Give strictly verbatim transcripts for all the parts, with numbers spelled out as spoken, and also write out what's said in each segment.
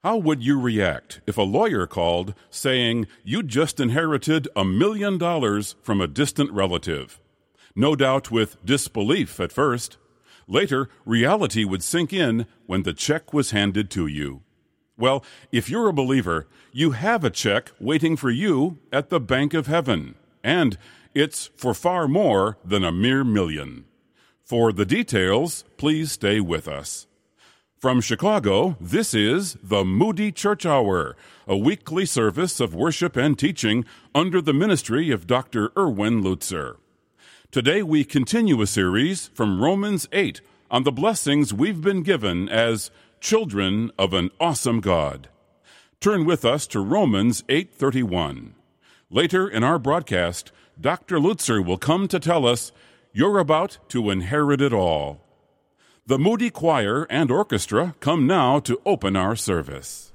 How would you react if a lawyer called saying you just inherited a million dollars from a distant relative? No doubt with disbelief at first. Later, reality would sink in when the check was handed to you. Well, if you're a believer, you have a check waiting for you at the Bank of Heaven, and it's for far more than a mere million. For the details, please stay with us. From Chicago, this is the Moody Church Hour, a weekly service of worship and teaching under the ministry of Doctor Erwin Lutzer. Today we continue a series from Romans eight on the blessings we've been given as children of an awesome God. Turn with us to Romans eight thirty-one. Later in our broadcast, Doctor Lutzer will come to tell us, you're about to inherit it all. The Moody Choir and Orchestra come now to open our service.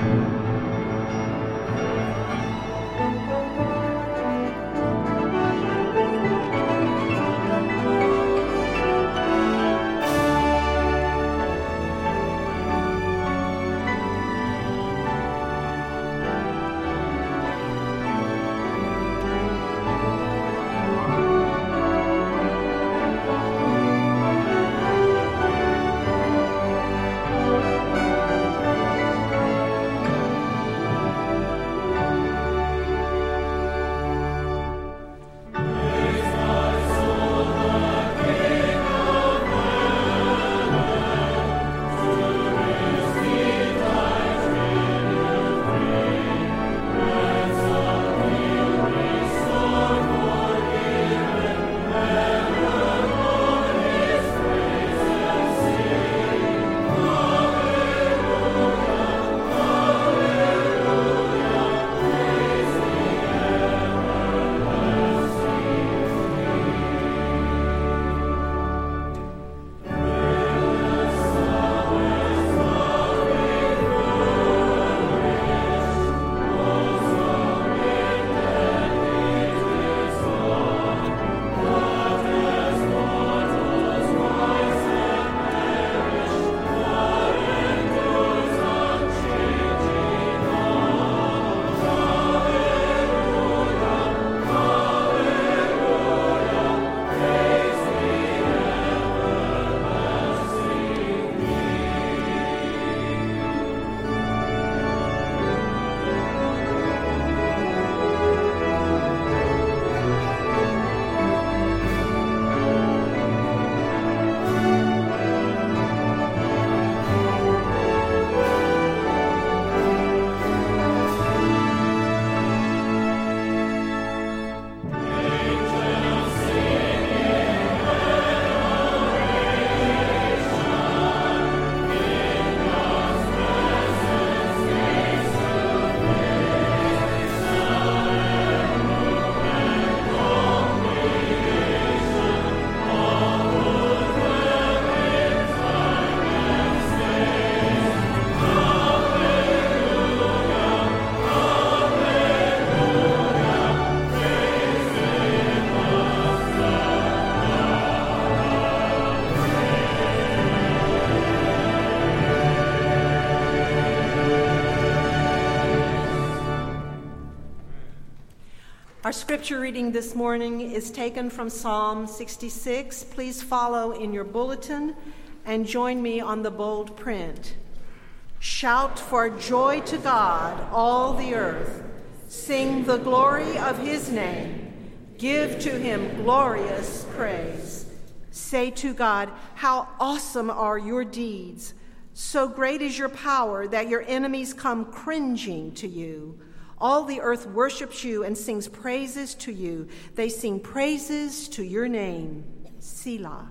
Our scripture reading this morning is taken from Psalm sixty-six. Please follow in your bulletin and join me on the bold print. Shout for joy to God, all the earth. Sing the glory of his name. Give to him glorious praise. Say to God, how awesome are your deeds. So great is your power that your enemies come cringing to you. All the earth worships you and sings praises to you. They sing praises to your name, Selah.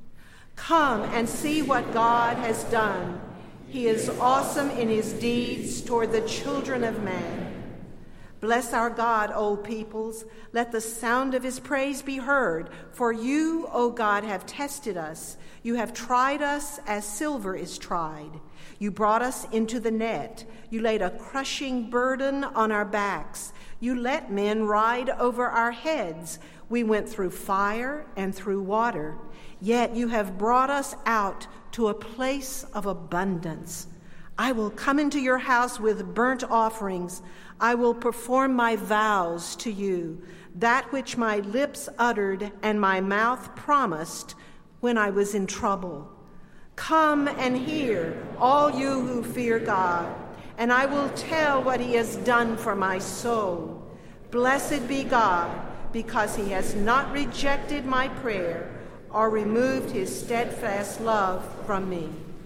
Come and see what God has done. He is awesome in his deeds toward the children of man. Bless our God, O peoples. Let the sound of his praise be heard. For you, O God, have tested us. You have tried us as silver is tried. You brought us into the net. You laid a crushing burden on our backs. You let men ride over our heads. We went through fire and through water. Yet you have brought us out to a place of abundance. I will come into your house with burnt offerings. I will perform my vows to you, that which my lips uttered and my mouth promised when I was in trouble. Come and hear, all you who fear God, and I will tell what he has done for my soul. Blessed be God, because he has not rejected my prayer or removed his steadfast love from me.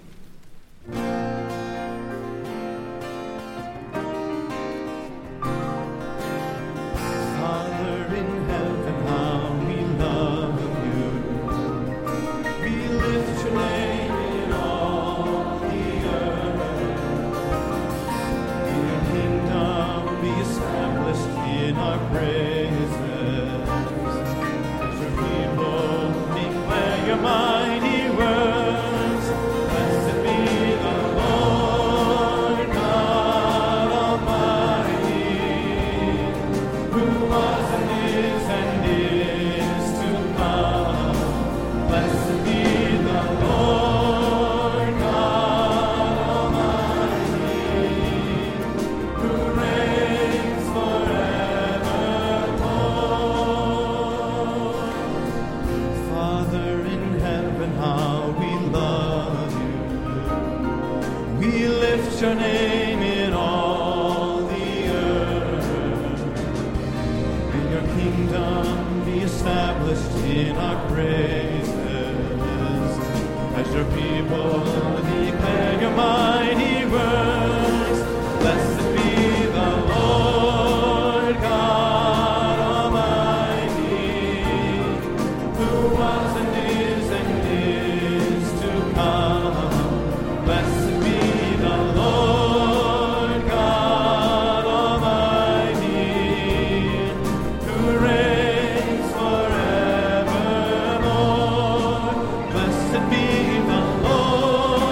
Your name in all the earth. May your kingdom be established in our praises, as your people declare your mighty works. Blessed be the Lord God Almighty, who was and is and is to come. Blessed be the Lord.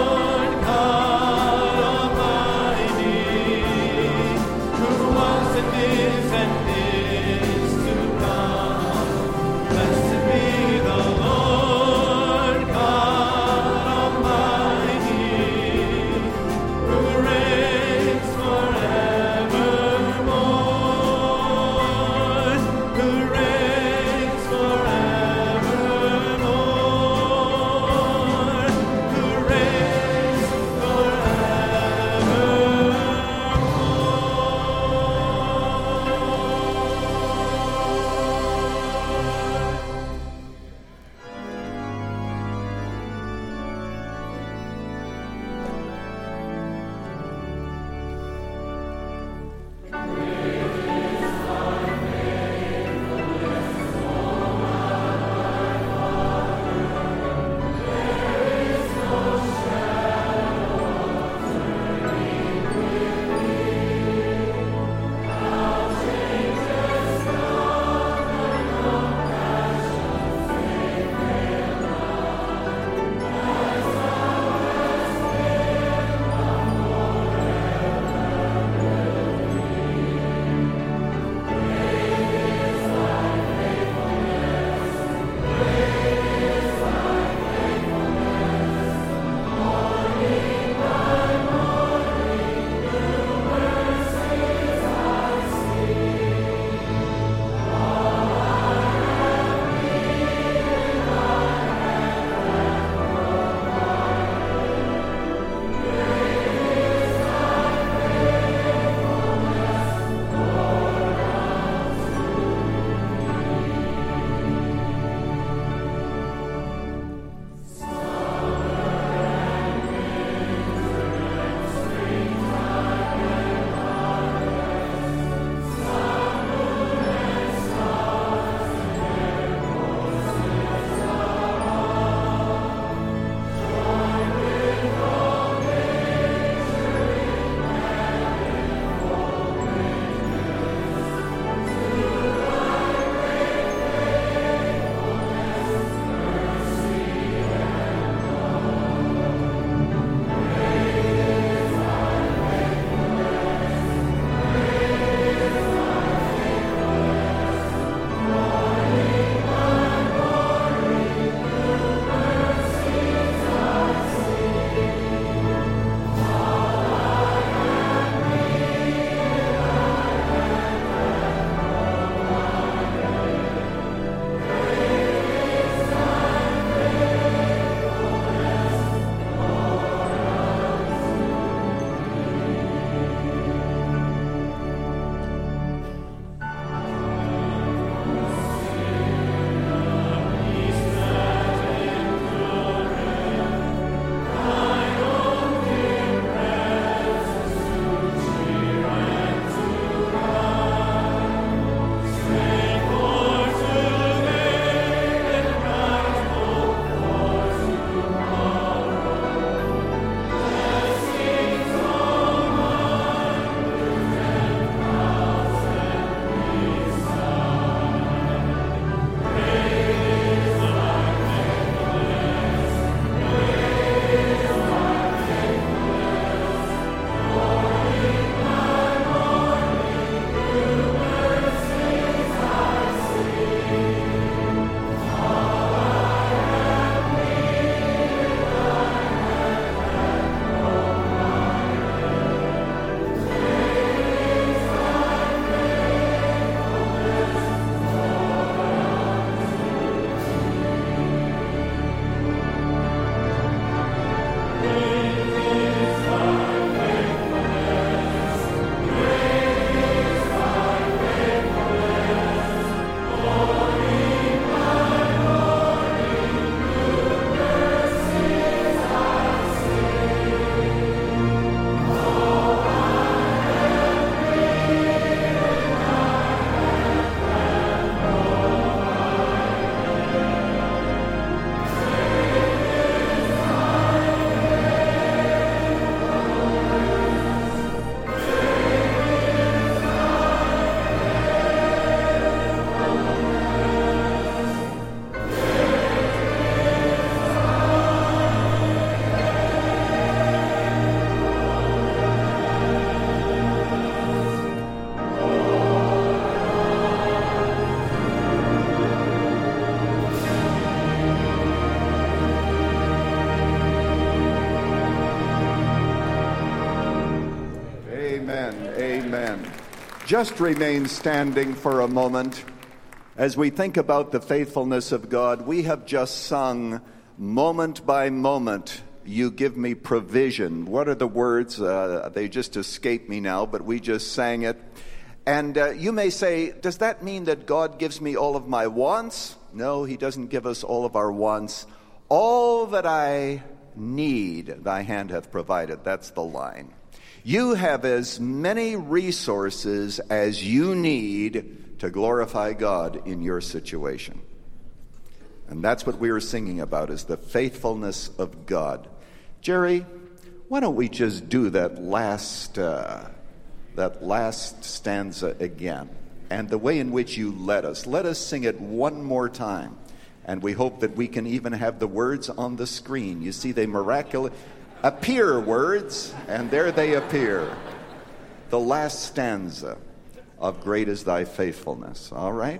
Amen. Just remain standing for a moment as we think about the faithfulness of God. We have just sung, "Moment by moment, you give me provision." What are the words? Uh, they just escape me now, but we just sang it. And uh, you may say, does that mean that God gives me all of my wants? No, he doesn't give us all of our wants. All that I need, thy hand hath provided. That's the line. You have as many resources as you need to glorify God in your situation. And that's what we were singing about, is the faithfulness of God. Jerry, why don't we just do that last uh, that last stanza again? And the way in which you led us. Let us sing it one more time. And we hope that we can even have the words on the screen. You see, they miraculously appear, words, and there they appear. The last stanza of "Great is Thy Faithfulness." All right?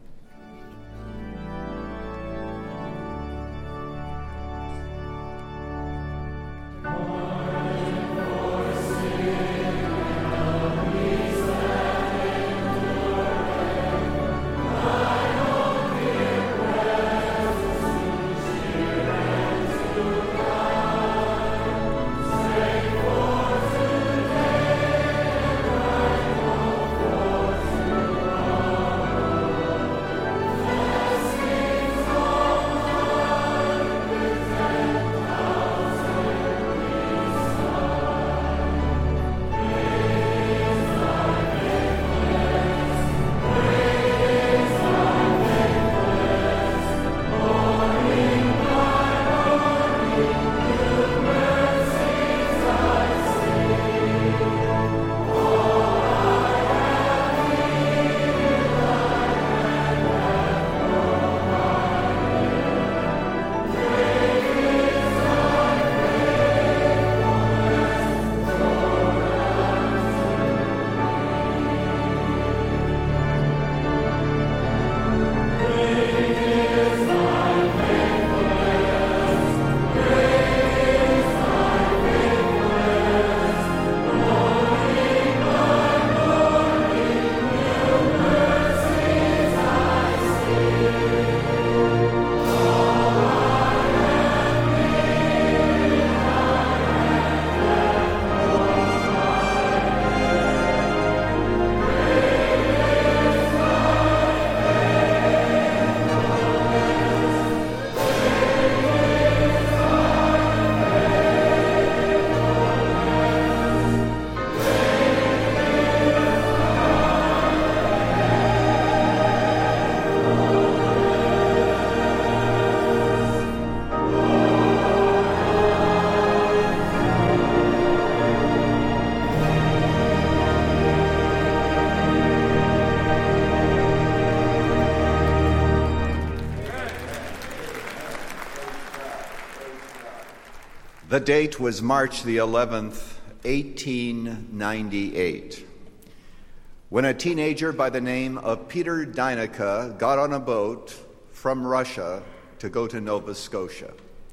The date was March the eleventh, eighteen ninety-eight, when a teenager by the name of Peter Dyneka got on a boat from Russia to go to Nova Scotia.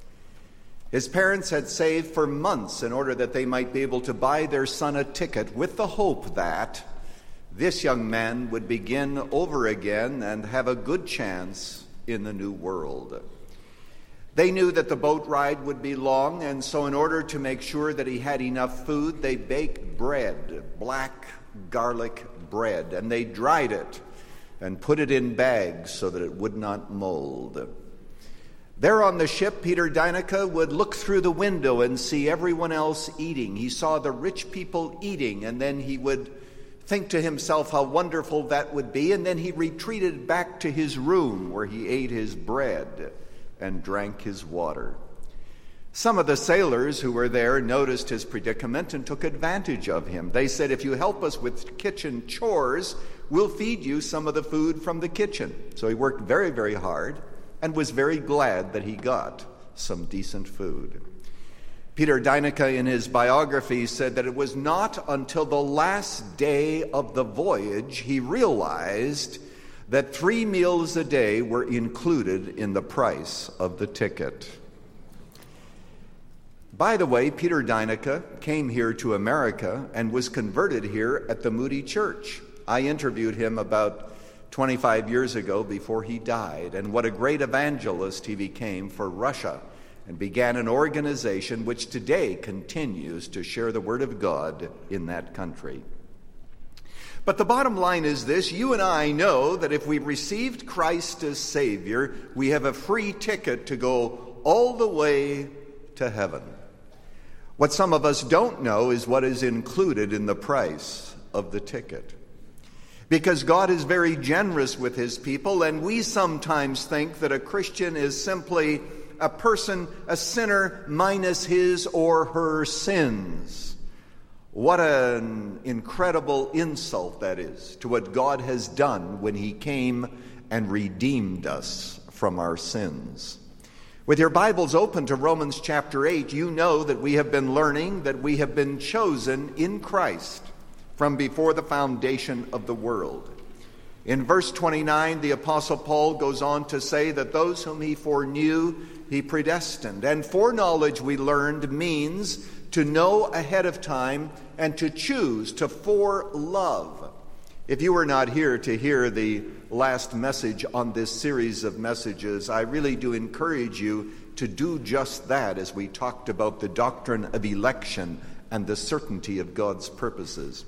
His parents had saved for months in order that they might be able to buy their son a ticket with the hope that this young man would begin over again and have a good chance in the new world. They knew that the boat ride would be long, and so in order to make sure that he had enough food, they baked bread, black garlic bread, and they dried it and put it in bags so that it would not mold. There on the ship, Peter Dyneka would look through the window and see everyone else eating. He saw the rich people eating, and then he would think to himself how wonderful that would be, and then he retreated back to his room where he ate his bread and drank his water. Some of the sailors who were there noticed his predicament and took advantage of him. They said, "If you help us with kitchen chores, we'll feed you some of the food from the kitchen." So he worked very, very hard and was very glad that he got some decent food. Peter Dyneka, in his biography, said that it was not until the last day of the voyage he realized that three meals a day were included in the price of the ticket. By the way, Peter Deinecke came here to America and was converted here at the Moody Church. I interviewed him about twenty-five years ago before he died, and what a great evangelist he became for Russia, and began an organization which today continues to share the Word of God in that country. But the bottom line is this: you and I know that if we've received Christ as Savior, we have a free ticket to go all the way to heaven. What some of us don't know is what is included in the price of the ticket. Because God is very generous with His people, and we sometimes think that a Christian is simply a person, a sinner, minus his or her sins. What an incredible insult that is to what God has done when He came and redeemed us from our sins. With your Bibles open to Romans chapter eight, you know that we have been learning that we have been chosen in Christ from before the foundation of the world. In verse twenty-nine, the Apostle Paul goes on to say that those whom He foreknew, He predestined. And foreknowledge, we learned, means to know ahead of time and to choose, to forelove. If you were not here to hear the last message on this series of messages, I really do encourage you to do just that as we talked about the doctrine of election and the certainty of God's purposes.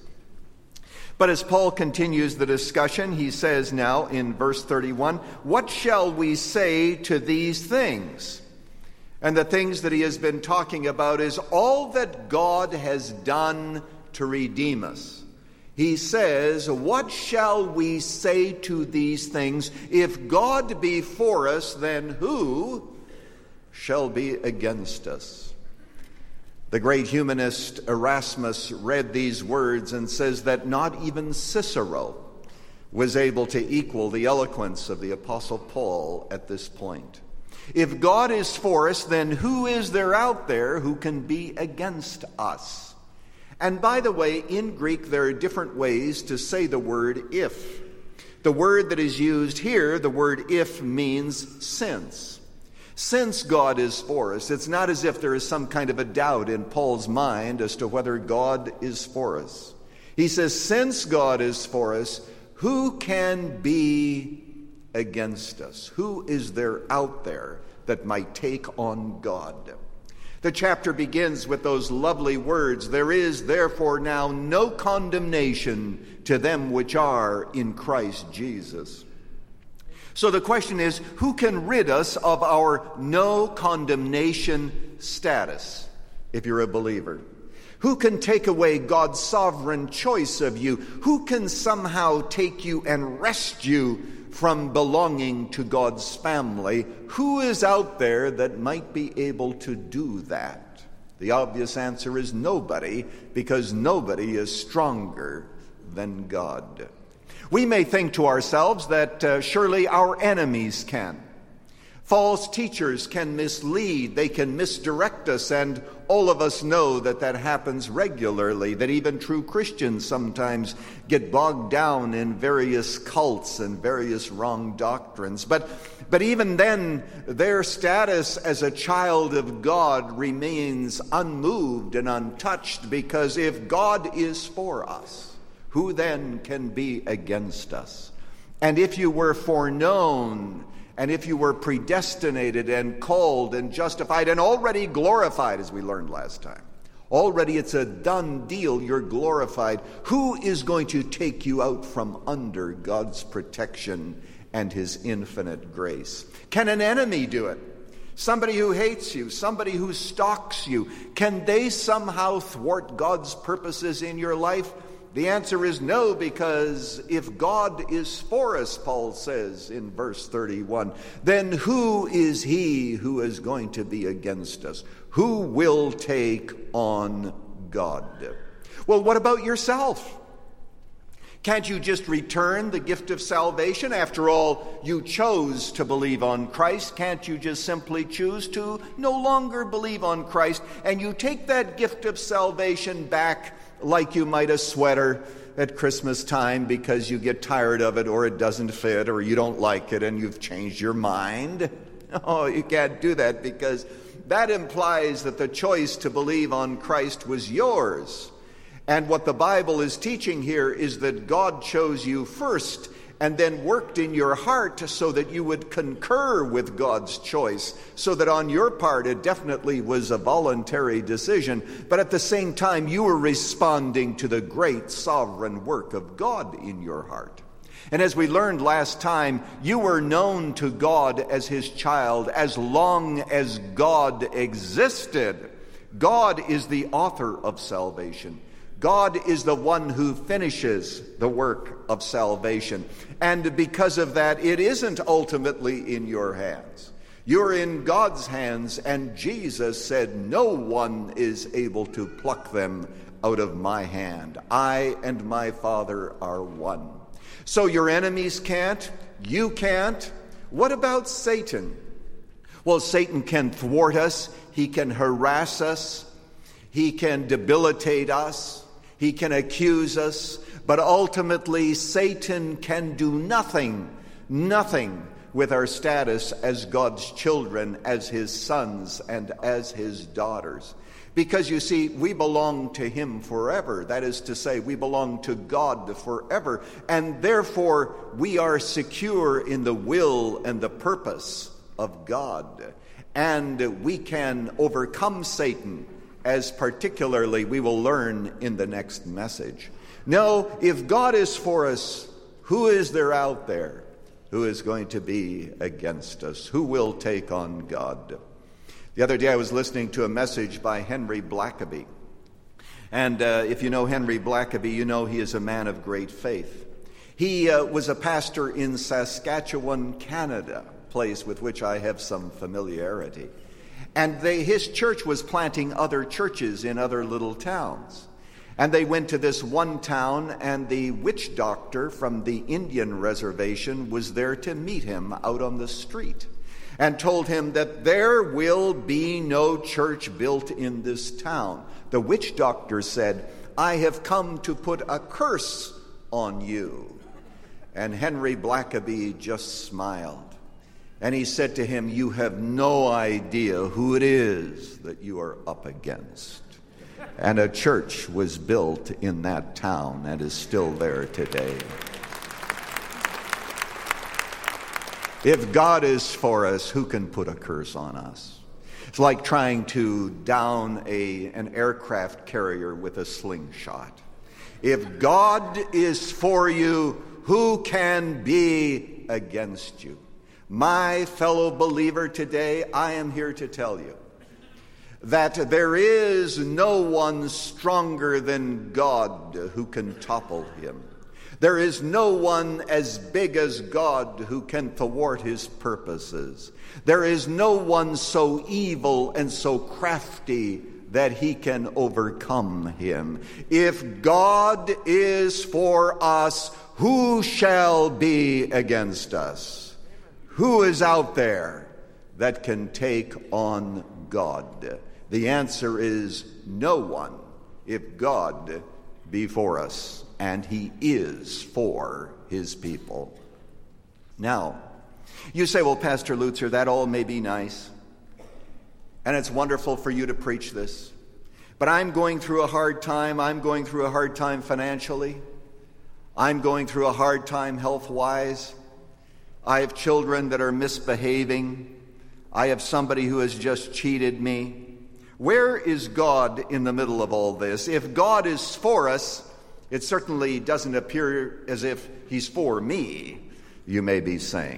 But as Paul continues the discussion, he says now in verse thirty-one, "What shall we say to these things?" And the things that he has been talking about is all that God has done to redeem us. He says, what shall we say to these things? If God be for us, then who shall be against us? The great humanist Erasmus read these words and says that not even Cicero was able to equal the eloquence of the Apostle Paul at this point. If God is for us, then who is there out there who can be against us? And by the way, in Greek there are different ways to say the word if. The word that is used here, the word if, means since. Since God is for us, it's not as if there is some kind of a doubt in Paul's mind as to whether God is for us. He says, since God is for us, who can be against us? Who is there out there that might take on God? The chapter begins with those lovely words, "There is therefore now no condemnation to them which are in Christ Jesus." So the question is, who can rid us of our no condemnation status if you're a believer? Who can take away God's sovereign choice of you? Who can somehow take you and wrest you from belonging to God's family? Who is out there that might be able to do that? The obvious answer is nobody, because nobody is stronger than God. We may think to ourselves that uh, surely our enemies can. False teachers can mislead, they can misdirect us, and all of us know that that happens regularly, that even true Christians sometimes get bogged down in various cults and various wrong doctrines. But, but even then, their status as a child of God remains unmoved and untouched, because if God is for us, who then can be against us? And if you were foreknown, and if you were predestinated and called and justified and already glorified, as we learned last time, already it's a done deal, you're glorified, who is going to take you out from under God's protection and His infinite grace? Can an enemy do it? Somebody who hates you, somebody who stalks you, can they somehow thwart God's purposes in your life? The answer is no, because if God is for us, Paul says in verse thirty-one, then who is he who is going to be against us? Who will take on God? Well, what about yourself? Can't you just return the gift of salvation? After all, you chose to believe on Christ. Can't you just simply choose to no longer believe on Christ, and you take that gift of salvation back like you might a sweater at Christmas time because you get tired of it, or it doesn't fit, or you don't like it and you've changed your mind? Oh, you can't do that, because that implies that the choice to believe on Christ was yours. And what the Bible is teaching here is that God chose you first and then worked in your heart so that you would concur with God's choice, so that on your part it definitely was a voluntary decision, but at the same time you were responding to the great sovereign work of God in your heart. And as we learned last time, you were known to God as his child as long as God existed. God is the author of salvation. God is the one who finishes the work of salvation. And because of that, it isn't ultimately in your hands. You're in God's hands, and Jesus said, no one is able to pluck them out of my hand. I and my Father are one. So your enemies can't, you can't. What about Satan? Well, Satan can thwart us, he can harass us, he can debilitate us, he can accuse us, but ultimately Satan can do nothing, nothing with our status as God's children, as his sons and as his daughters. Because you see, we belong to him forever. That is to say, we belong to God forever. And therefore, we are secure in the will and the purpose of God. And we can overcome Satan, as particularly we will learn in the next message. No, if God is for us, who is there out there who is going to be against us? Who will take on God? The other day I was listening to a message by Henry Blackaby. And uh, if you know Henry Blackaby, you know he is a man of great faith. He uh, was a pastor in Saskatchewan, Canada, a place with which I have some familiarity. And they, his church was planting other churches in other little towns. And they went to this one town, and the witch doctor from the Indian reservation was there to meet him out on the street, and told him that there will be no church built in this town. The witch doctor said, I have come to put a curse on you. And Henry Blackaby just smiled. And he said to him, you have no idea who it is that you are up against. And a church was built in that town and is still there today. If God is for us, who can put a curse on us? It's like trying to down a, an aircraft carrier with a slingshot. If God is for you, who can be against you? My fellow believer, today I am here to tell you that there is no one stronger than God who can topple him. There is no one as big as God who can thwart his purposes. There is no one so evil and so crafty that he can overcome him. If God is for us, who shall be against us? Who is out there that can take on God? The answer is no one, if God be for us. And he is for his people. Now, you say, well, Pastor Lutzer, that all may be nice, and it's wonderful for you to preach this, but I'm going through a hard time. I'm going through a hard time financially. I'm going through a hard time health-wise. I have children that are misbehaving. I have somebody who has just cheated me. Where is God in the middle of all this? If God is for us, it certainly doesn't appear as if he's for me, you may be saying.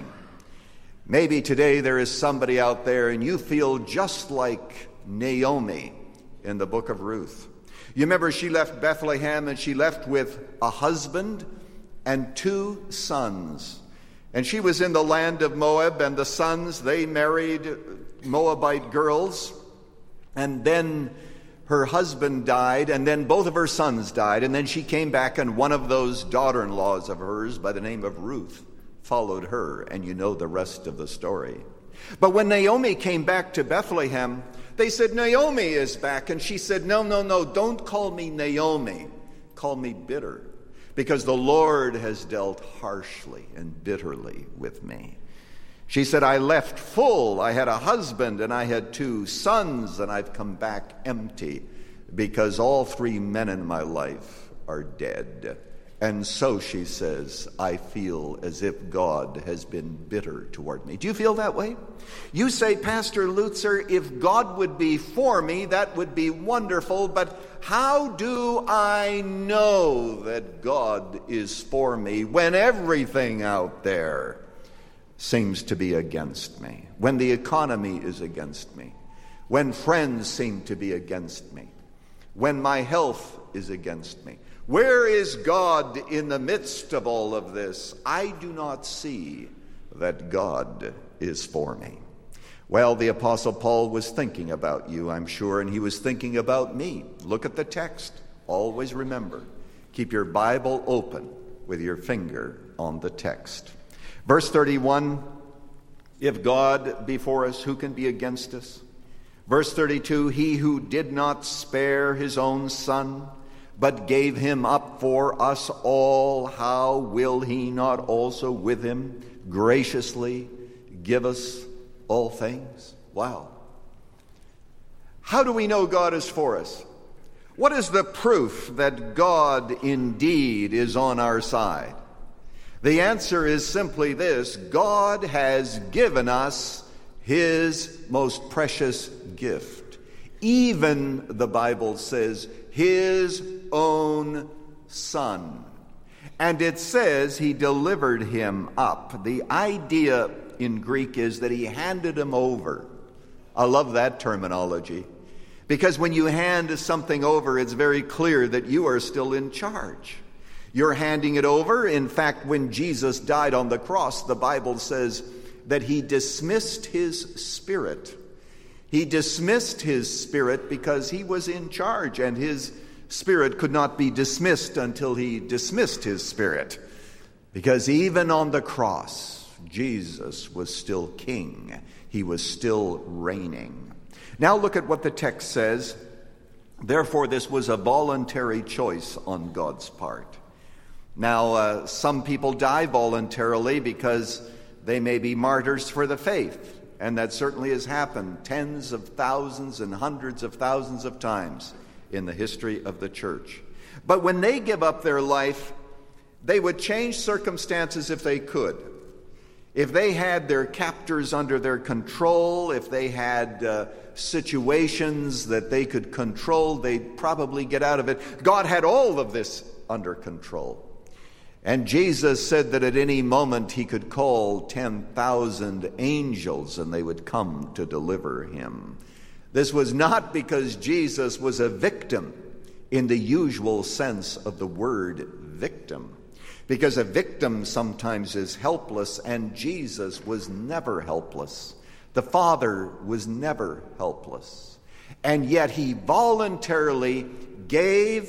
Maybe today there is somebody out there and you feel just like Naomi in the book of Ruth. You remember she left Bethlehem and she left with a husband and two sons. And she was in the land of Moab, and the sons, they married Moabite girls. And then her husband died, and then both of her sons died, and then she came back, and one of those daughter-in-laws of hers by the name of Ruth followed her, and you know the rest of the story. But when Naomi came back to Bethlehem, they said, Naomi is back, and she said, no, no, no, don't call me Naomi, call me bitter, because the Lord has dealt harshly and bitterly with me. She said, I left full. I had a husband and I had two sons, and I've come back empty because all three men in my life are dead. And so, she says, I feel as if God has been bitter toward me. Do you feel that way? You say, Pastor Lutzer, if God would be for me, that would be wonderful, but how do I know that God is for me when everything out there seems to be against me, when the economy is against me, when friends seem to be against me, when my health is against me? Where is God in the midst of all of this? I do not see that God is for me. Well, the Apostle Paul was thinking about you, I'm sure, and he was thinking about me. Look at the text. Always remember, keep your Bible open with your finger on the text. Verse thirty-one, if God be for us, who can be against us? Verse thirty-two, he who did not spare his own son, but gave him up for us all, how will he not also with him graciously give us all things? Wow. How do we know God is for us? What is the proof that God indeed is on our side? The answer is simply this: God has given us his most precious gift. Even, the Bible says, his own Son. And it says he delivered him up. The idea in Greek is that he handed him over. I love that terminology, because when you hand something over, it's very clear that you are still in charge. You're handing it over. In fact, when Jesus died on the cross, the Bible says that he dismissed his spirit. He dismissed his spirit because he was in charge, and his spirit could not be dismissed until he dismissed his spirit. Because even on the cross, Jesus was still king. He was still reigning. Now look at what the text says. Therefore, this was a voluntary choice on God's part. Now, uh, some people die voluntarily because they may be martyrs for the faith. And that certainly has happened tens of thousands and hundreds of thousands of times in the history of the church. But when they give up their life, they would change circumstances if they could. If they had their captors under their control, if they had uh, situations that they could control, they'd probably get out of it. God had all of this under control. And Jesus said that at any moment he could call ten thousand angels and they would come to deliver him. This was not because Jesus was a victim in the usual sense of the word victim. Because a victim sometimes is helpless, and Jesus was never helpless. The Father was never helpless. And yet he voluntarily gave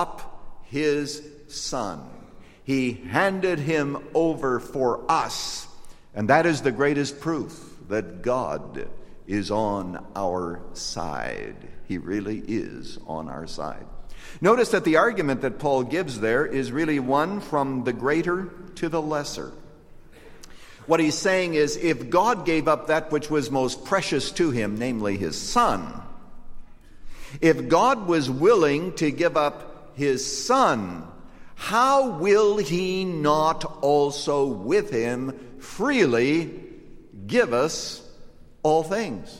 up his Son. He handed him over for us. And that is the greatest proof that God is on our side. He really is on our side. Notice that the argument that Paul gives there is really one from the greater to the lesser. What he's saying is, if God gave up that which was most precious to him, namely his Son, if God was willing to give up his Son, how will he not also with him freely give us all things?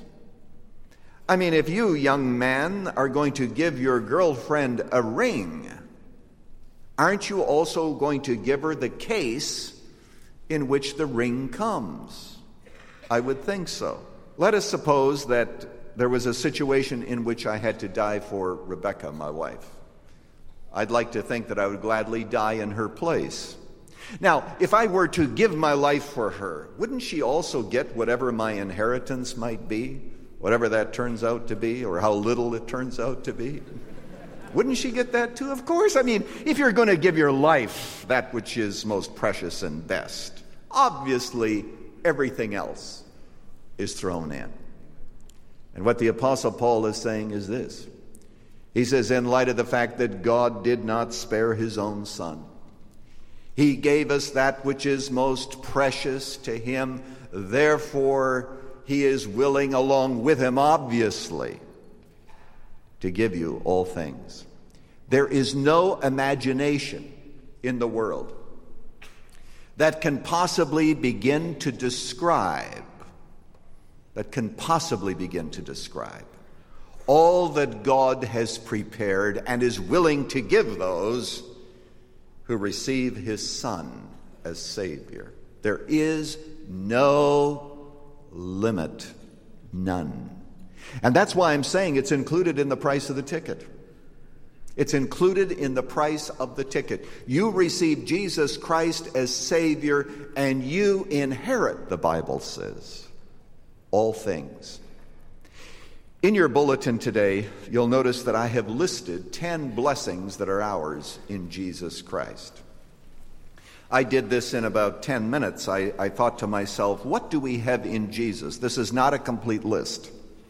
I mean, if you, young man, are going to give your girlfriend a ring, aren't you also going to give her the case in which the ring comes? I would think so. Let us suppose that there was a situation in which I had to die for Rebecca, my wife. I'd like to think that I would gladly die in her place. Now, if I were to give my life for her, wouldn't she also get whatever my inheritance might be? Whatever that turns out to be, or how little it turns out to be? Wouldn't she get that too? Of course. I mean, if you're going to give your life that which is most precious and best, obviously everything else is thrown in. And what the Apostle Paul is saying is this. He says, in light of the fact that God did not spare his own Son, he gave us that which is most precious to him. Therefore, he is willing, along with him, obviously, to give you all things. There is no imagination in the world that can possibly begin to describe, that can possibly begin to describe all that God has prepared and is willing to give those who receive his Son as Savior. There is no limit, none. And that's why I'm saying it's included in the price of the ticket. It's included in the price of the ticket. You receive Jesus Christ as Savior, and you inherit, the Bible says, all things. In your bulletin today, you'll notice that I have listed ten blessings that are ours in Jesus Christ. I did this in about ten minutes. I, I thought to myself, what do we have in Jesus? This is not a complete list.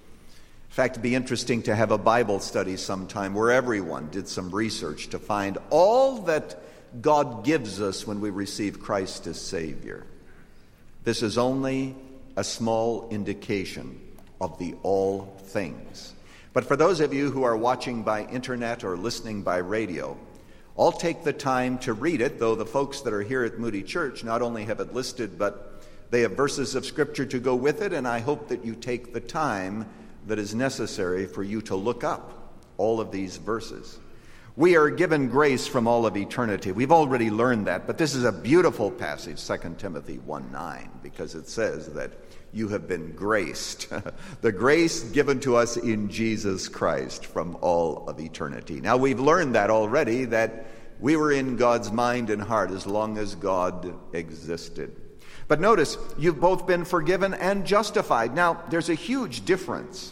In fact, it'd be interesting to have a Bible study sometime where everyone did some research to find all that God gives us when we receive Christ as Savior. This is only a small indication of the all things. But for those of you who are watching by internet or listening by radio, I'll take the time to read it, though the folks that are here at Moody Church not only have it listed, but they have verses of Scripture to go with it, and I hope that you take the time that is necessary for you to look up all of these verses. We are given grace from all of eternity. We've already learned that, but this is a beautiful passage, Second Timothy one nine, because it says that you have been graced, the grace given to us in Jesus Christ from all of eternity. Now, we've learned that already, that we were in God's mind and heart as long as God existed. But notice, you've both been forgiven and justified. Now, there's a huge difference.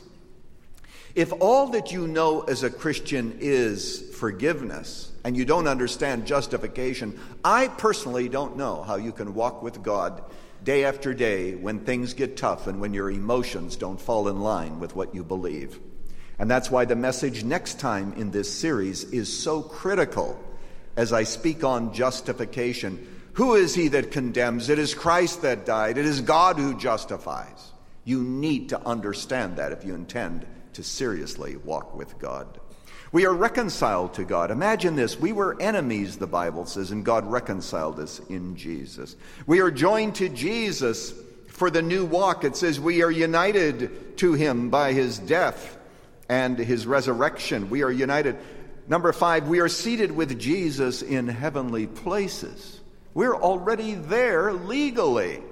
If all that you know as a Christian is forgiveness, and you don't understand justification, I personally don't know how you can walk with God day after day when things get tough and when your emotions don't fall in line with what you believe. And that's why the message next time in this series is so critical as I speak on justification. Who is he that condemns? It is Christ that died. It is God who justifies. You need to understand that if you intend to seriously walk with God. We are reconciled to God. Imagine this. We were enemies, the Bible says, and God reconciled us in Jesus. We are joined to Jesus for the new walk. It says we are united to him by his death and his resurrection. We are united. Number five, we are seated with Jesus in heavenly places. We're already there legally.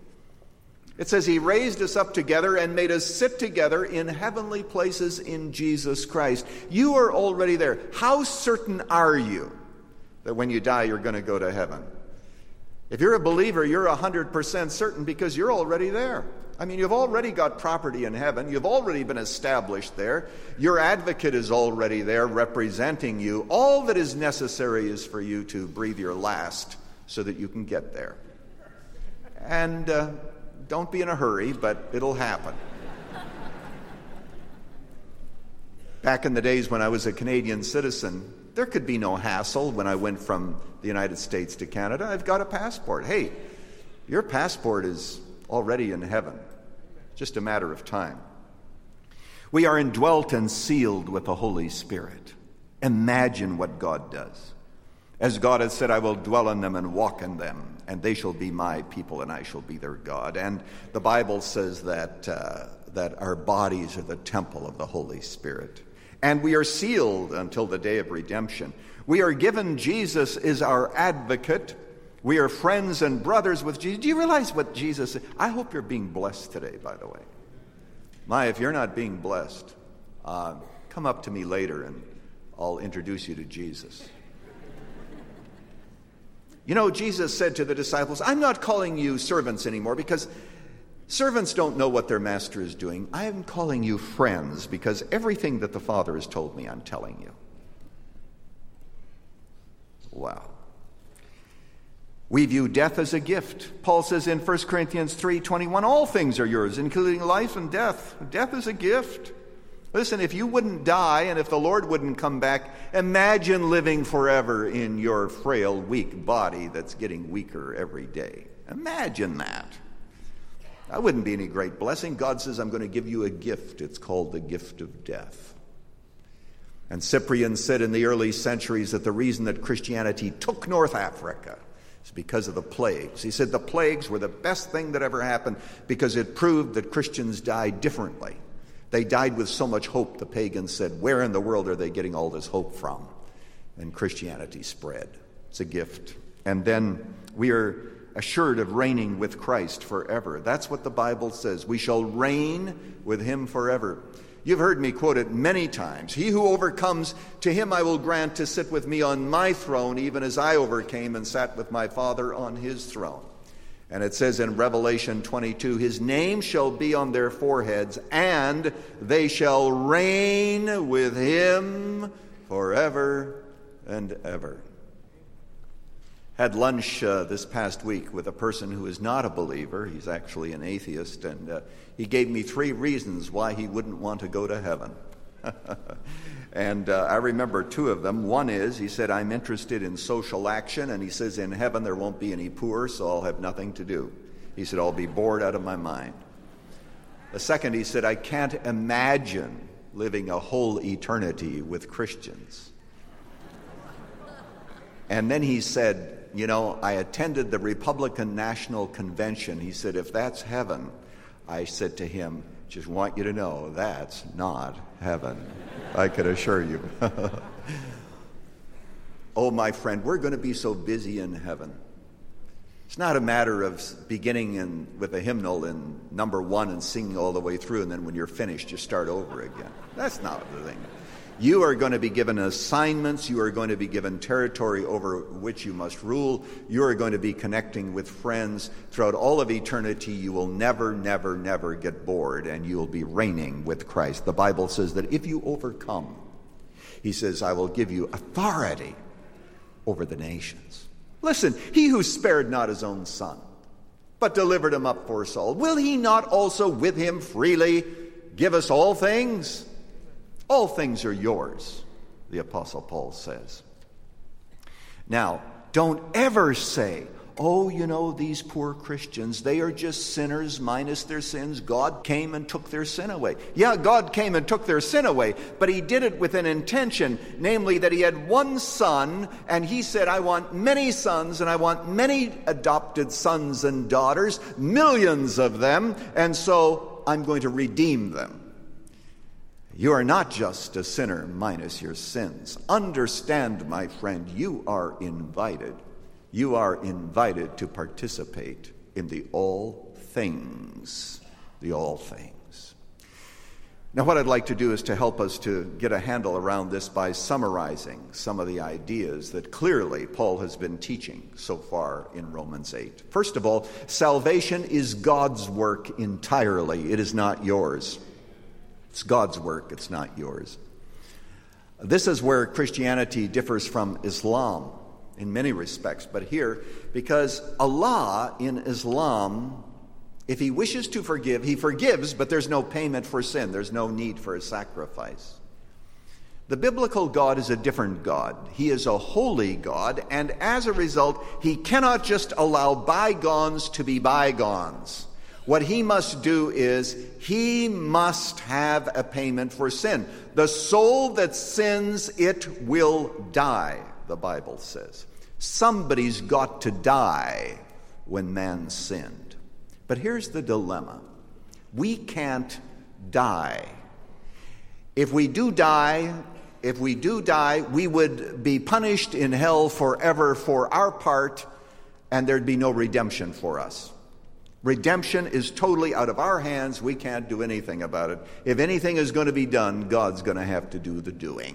It says he raised us up together and made us sit together in heavenly places in Jesus Christ. You are already there. How certain are you that when you die you're going to go to heaven? If you're a believer, you're one hundred percent certain because you're already there. I mean, you've already got property in heaven. You've already been established there. Your advocate is already there representing you. All that is necessary is for you to breathe your last so that you can get there. And uh, don't be in a hurry, but it'll happen. Back in the days when I was a Canadian citizen, there could be no hassle when I went from the United States to Canada. I've got a passport. Hey, your passport is already in heaven. Just a matter of time. We are indwelt and sealed with the Holy Spirit. Imagine what God does. As God has said, I will dwell in them and walk in them, and they shall be my people, and I shall be their God. And the Bible says that uh, that our bodies are the temple of the Holy Spirit. And we are sealed until the day of redemption. We are given Jesus as our advocate. We are friends and brothers with Jesus. Do you realize what Jesus said? I hope you're being blessed today, by the way. My, if you're not being blessed, uh, come up to me later and I'll introduce you to Jesus. You know, Jesus said to the disciples, I'm not calling you servants anymore because servants don't know what their master is doing. I am calling you friends because everything that the Father has told me, I'm telling you. Wow. We view death as a gift. Paul says in First Corinthians three twenty-one, all things are yours, including life and death. Death is a gift. Listen, if you wouldn't die and if the Lord wouldn't come back, imagine living forever in your frail, weak body that's getting weaker every day. Imagine that. That wouldn't be any great blessing. God says, I'm going to give you a gift. It's called the gift of death. And Cyprian said in the early centuries that the reason that Christianity took North Africa is because of the plagues. He said the plagues were the best thing that ever happened because it proved that Christians died differently. They died with so much hope, the pagans said, where in the world are they getting all this hope from? And Christianity spread. It's a gift. And then we are assured of reigning with Christ forever. That's what the Bible says. We shall reign with him forever. You've heard me quote it many times. He who overcomes, to him I will grant to sit with me on my throne, even as I overcame and sat with my Father on his throne. And it says in Revelation twenty-two, his name shall be on their foreheads, and they shall reign with him forever and ever. Had lunch uh, this past week with a person who is not a believer. He's actually an atheist, and uh, he gave me three reasons why he wouldn't want to go to heaven. And uh, I remember two of them. One is, he said, I'm interested in social action, and he says, in heaven there won't be any poor, so I'll have nothing to do. He said, I'll be bored out of my mind. The second, he said, I can't imagine living a whole eternity with Christians. And then he said, you know, I attended the Republican National Convention. He said, if that's heaven, I said to him, just want you to know that's not heaven. I can assure you. Oh, my friend, we're going to be so busy in heaven. It's not a matter of beginning in, with a hymnal in number one and singing all the way through, and then when you're finished, you start over again. That's not the thing. You are going to be given assignments. You are going to be given territory over which you must rule. You are going to be connecting with friends. Throughout all of eternity, you will never, never, never get bored, and you will be reigning with Christ. The Bible says that if you overcome, he says, I will give you authority over the nations. Listen, he who spared not his own son, but delivered him up for us all, will he not also with him freely give us all things? All things are yours, the Apostle Paul says. Now, don't ever say, oh, you know, these poor Christians, they are just sinners minus their sins. God came and took their sin away. Yeah, God came and took their sin away, but he did it with an intention, namely that he had one son, and he said, I want many sons, and I want many adopted sons and daughters, millions of them, and so I'm going to redeem them. You are not just a sinner minus your sins. Understand, my friend, you are invited. You are invited to participate in the all things. The all things. Now, what I'd like to do is to help us to get a handle around this by summarizing some of the ideas that clearly Paul has been teaching so far in Romans eight. First of all, salvation is God's work entirely. It is not yours. It's God's work, it's not yours. This is where Christianity differs from Islam in many respects. But here, because Allah in Islam, if he wishes to forgive, he forgives, but there's no payment for sin. There's no need for a sacrifice. The biblical God is a different God. He is a holy God, and as a result, he cannot just allow bygones to be bygones. What he must do is he must have a payment for sin. The soul that sins, it will die, the Bible says. Somebody's got to die when man sinned. But here's the dilemma. We can't die. If we do die, if we do die, we would be punished in hell forever for our part, and there'd be no redemption for us. Redemption is totally out of our hands. We can't do anything about it. If anything is going to be done, God's going to have to do the doing.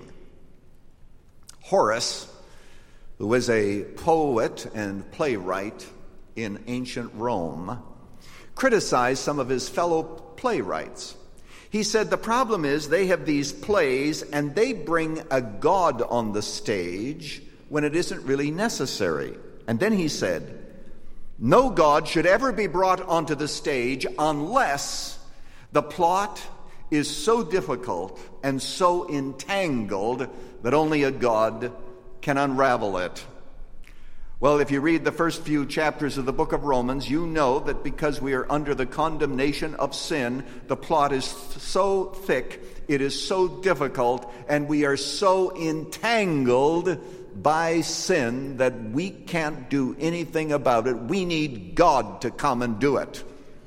Horace, who was a poet and playwright in ancient Rome, criticized some of his fellow playwrights. He said the problem is they have these plays and they bring a god on the stage when it isn't really necessary. And then he said, no God should ever be brought onto the stage unless the plot is so difficult and so entangled that only a God can unravel it. Well, if you read the first few chapters of the book of Romans, you know that because we are under the condemnation of sin, the plot is so thick, it is so difficult, and we are so entangled by sin that we can't do anything about it. We need God to come and do it.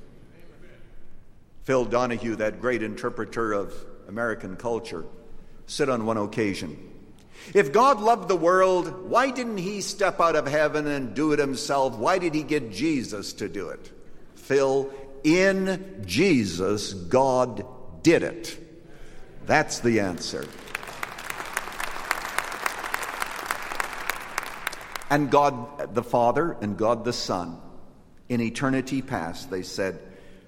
Phil Donahue, that great interpreter of American culture, said on one occasion, if God loved the world, why didn't he step out of heaven and do it himself? Why did he get Jesus to do it? Phil, in Jesus, God did it. That's the answer. And God the Father and God the Son, in eternity past, they said,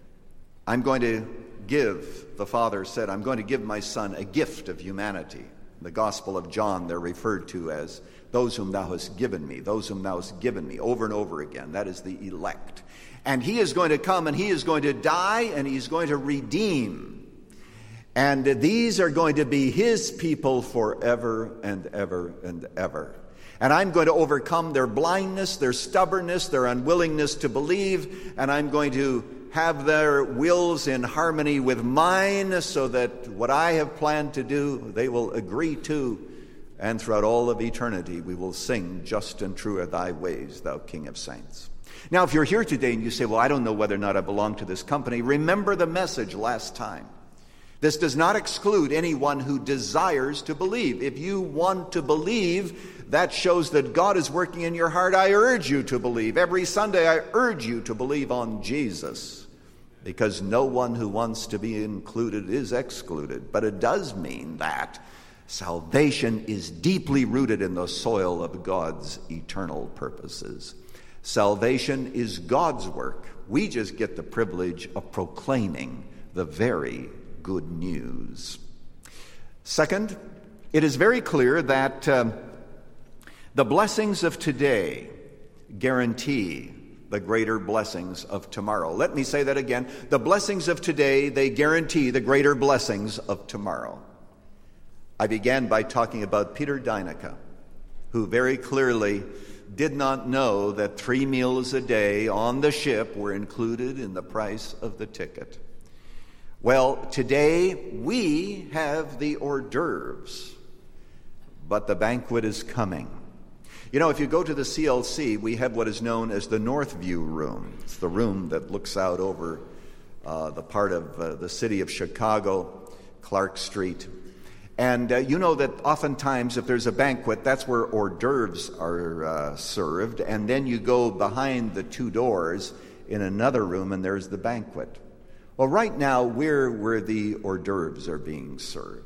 I'm going to give, the Father said, I'm going to give my Son a gift of humanity. In the Gospel of John, they're referred to as those whom thou hast given me, those whom thou hast given me, over and over again. That is the elect. And he is going to come and he is going to die and he's going to redeem. And these are going to be his people forever and ever and ever. And I'm going to overcome their blindness, their stubbornness, their unwillingness to believe, and I'm going to have their wills in harmony with mine so that what I have planned to do, they will agree to, and throughout all of eternity we will sing, just and true are thy ways, thou King of saints. Now, if you're here today and you say, well, I don't know whether or not I belong to this company, remember the message last time. This does not exclude anyone who desires to believe. If you want to believe, that shows that God is working in your heart. I urge you to believe. Every Sunday I urge you to believe on Jesus, because no one who wants to be included is excluded. But it does mean that salvation is deeply rooted in the soil of God's eternal purposes. Salvation is God's work. We just get the privilege of proclaiming the very good news. Second, it is very clear that um, the blessings of today guarantee the greater blessings of tomorrow. Let me say that again. The blessings of today, they guarantee the greater blessings of tomorrow. I began by talking about Peter Deinicke, who very clearly did not know that three meals a day on the ship were included in the price of the ticket. Well, today we have the hors d'oeuvres, but the banquet is coming. You know, if you go to the C L C, we have what is known as the Northview Room. It's the room that looks out over uh, the part of uh, the city of Chicago, Clark Street. And uh, you know that oftentimes if there's a banquet, that's where hors d'oeuvres are uh, served. And then you go behind the two doors in another room and there's the banquet. Well, right now, we're where the hors d'oeuvres are being served.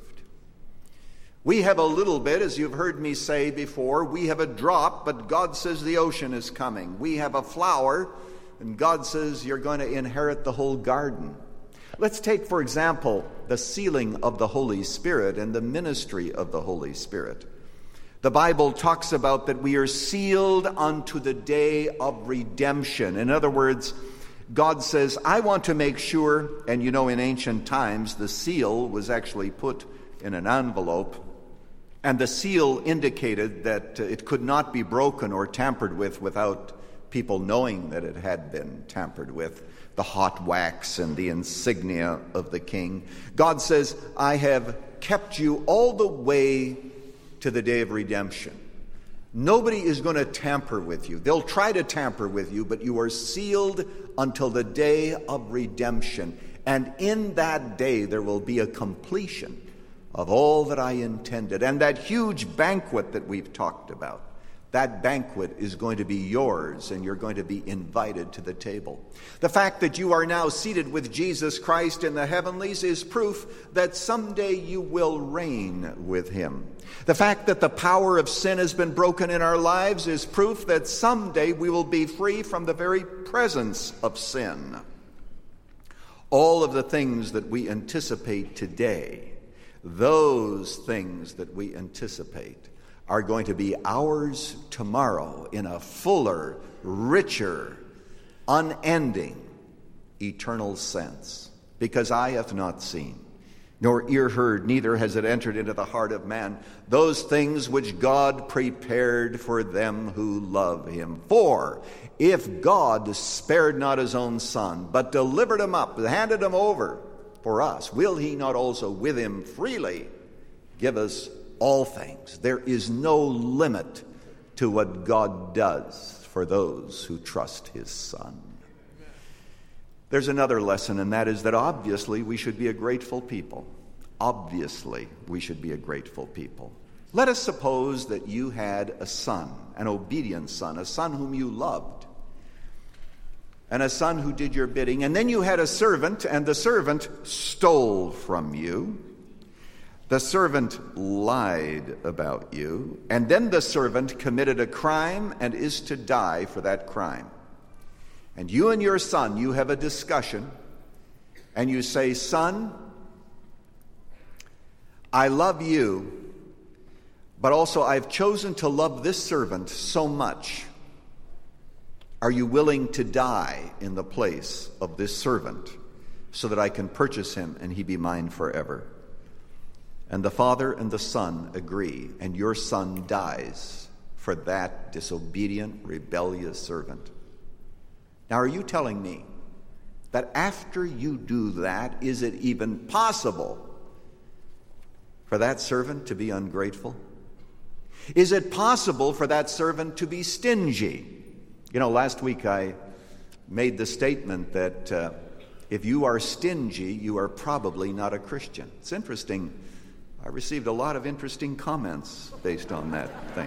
We have a little bit, as you've heard me say before, we have a drop, but God says the ocean is coming. We have a flower, and God says you're going to inherit the whole garden. Let's take, for example, the sealing of the Holy Spirit and the ministry of the Holy Spirit. The Bible talks about that we are sealed unto the day of redemption. In other words, God says, I want to make sure, and you know in ancient times the seal was actually put in an envelope, and the seal indicated that it could not be broken or tampered with without people knowing that it had been tampered with, the hot wax and the insignia of the king. God says, I have kept you all the way to the day of redemption. Nobody is going to tamper with you. They'll try to tamper with you, but you are sealed until the day of redemption. And in that day, there will be a completion of all that I intended. And that huge banquet that we've talked about, that banquet is going to be yours, and you're going to be invited to the table. The fact that you are now seated with Jesus Christ in the heavenlies is proof that someday you will reign with him. The fact that the power of sin has been broken in our lives is proof that someday we will be free from the very presence of sin. All of the things that we anticipate today, those things that we anticipate are going to be ours tomorrow in a fuller, richer, unending, eternal sense. Because eye hath not seen, nor ear heard, neither has it entered into the heart of man, those things which God prepared for them who love him. For if God spared not his own Son, but delivered him up, handed him over for us, will he not also with him freely give us all things? There is no limit to what God does for those who trust his Son. There's another lesson, and that is that obviously we should be a grateful people. Obviously we should be a grateful people. Let us suppose that you had a son, an obedient son, a son whom you loved, and a son who did your bidding, and then you had a servant, and the servant stole from you. The servant lied about you, and then the servant committed a crime and is to die for that crime. And you and your son, you have a discussion, and you say, "Son, I love you, but also I've chosen to love this servant so much. Are you willing to die in the place of this servant so that I can purchase him and he be mine forever?" And the father and the son agree, and your son dies for that disobedient, rebellious servant. Now, are you telling me that after you do that, is it even possible for that servant to be ungrateful? Is it possible for that servant to be stingy? You know, last week I made the statement that uh, if you are stingy, you are probably not a Christian. It's interesting. I received a lot of interesting comments based on that thing.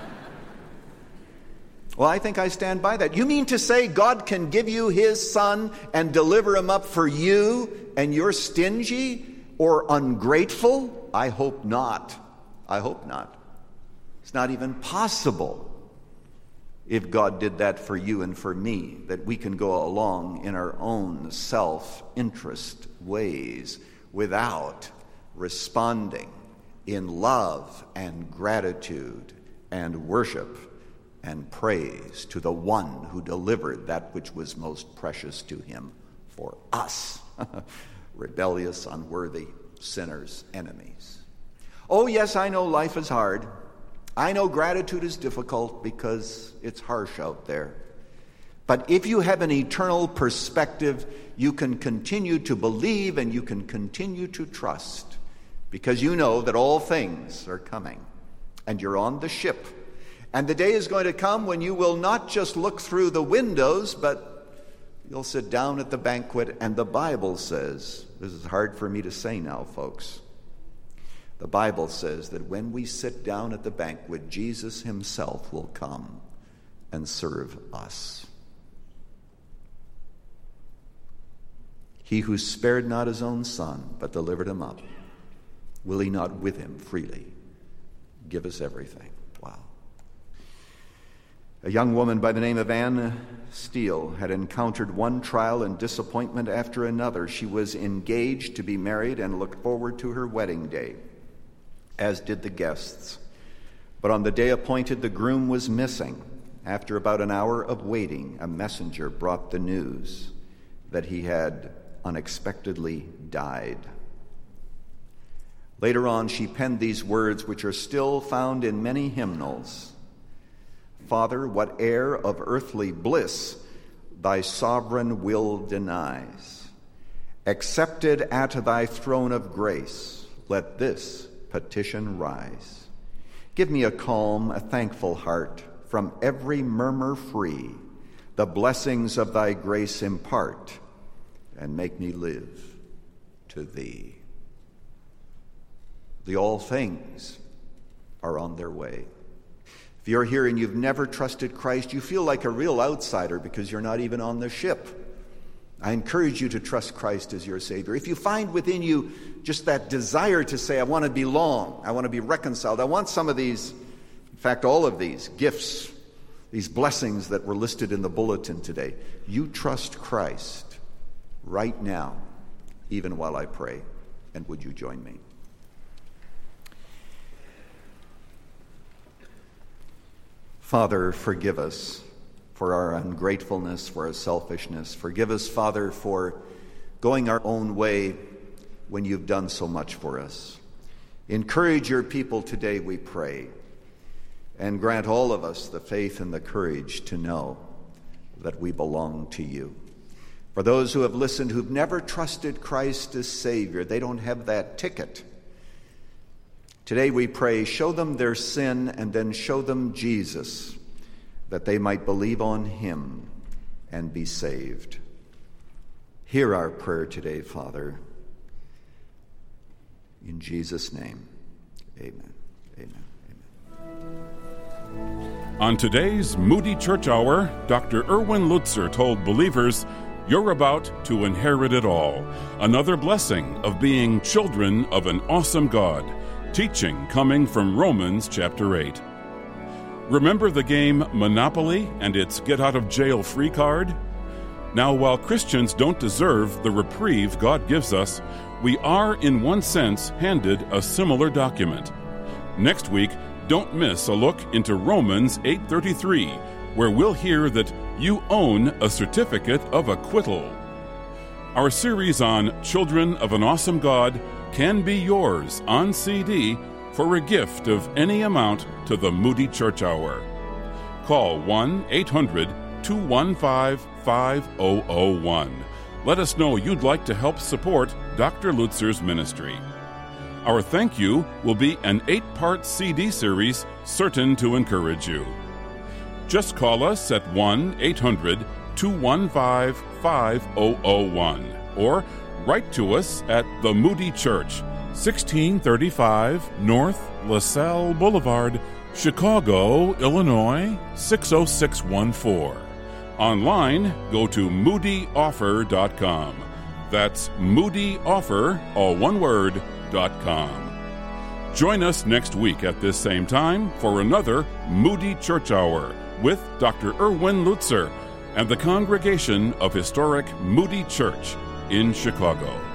Well, I think I stand by that. You mean to say God can give you his son and deliver him up for you, and you're stingy or ungrateful? I hope not. I hope not. It's not even possible, if God did that for you and for me, that we can go along in our own self-interest ways without responding in love and gratitude and worship and praise to the one who delivered that which was most precious to him for us, rebellious, unworthy sinners, enemies. Oh, yes, I know life is hard. I know gratitude is difficult because it's harsh out there. But if you have an eternal perspective, you can continue to believe and you can continue to trust, because you know that all things are coming and you're on the ship. And the day is going to come when you will not just look through the windows, but you'll sit down at the banquet. And the Bible says, this is hard for me to say now, folks. The Bible says that when we sit down at the banquet, Jesus himself will come and serve us. He who spared not his own son, but delivered him up, will he not with him freely give us everything? Wow. A young woman by the name of Anne Steele had encountered one trial and disappointment after another. She was engaged to be married and looked forward to her wedding day, as did the guests. But on the day appointed, the groom was missing. After about an hour of waiting, a messenger brought the news that he had unexpectedly died. Later on, she penned these words, which are still found in many hymnals. Father, whate'er of earthly bliss thy sovereign will denies, accepted at thy throne of grace, let this petition rise. Give me a calm, a thankful heart, from every murmur free, the blessings of thy grace impart, and make me live to thee. The all things are on their way. If you're here and you've never trusted Christ, you feel like a real outsider because you're not even on the ship. I encourage you to trust Christ as your Savior. If you find within you just that desire to say, I want to belong, I want to be reconciled, I want some of these, in fact, all of these gifts, these blessings that were listed in the bulletin today, you trust Christ right now, even while I pray. And would you join me? Father, forgive us for our ungratefulness, for our selfishness. Forgive us, Father, for going our own way when you've done so much for us. Encourage your people today, we pray, and grant all of us the faith and the courage to know that we belong to you. For those who have listened who've never trusted Christ as Savior, they don't have that ticket. Today we pray, show them their sin and then show them Jesus, that they might believe on him and be saved. Hear our prayer today, Father. In Jesus' name, amen. Amen. Amen. On today's Moody Church Hour, Doctor Erwin Lutzer told believers, you're about to inherit it all. Another blessing of being children of an awesome God. Teaching coming from Romans chapter eight. Remember the game Monopoly and its get-out-of-jail-free card? Now, while Christians don't deserve the reprieve God gives us, we are, in one sense, handed a similar document. Next week, don't miss a look into Romans eight thirty-three, where we'll hear that you own a certificate of acquittal. Our series on Children of an Awesome God can be yours on C D for a gift of any amount to the Moody Church Hour. Call one eight hundred two one five five zero zero one. Let us know you'd like to help support Doctor Lutzer's ministry. Our thank you will be an eight-part C D series certain to encourage you. Just call us at one eight hundred two one five five zero zero one or write to us at The Moody Church, sixteen thirty-five North LaSalle Boulevard, Chicago, Illinois, six oh six one four. Online, go to moody offer dot com. That's moody offer, all one word, dot com. Join us next week at this same time for another Moody Church Hour with Doctor Erwin Lutzer and the congregation of historic Moody Church in Chicago.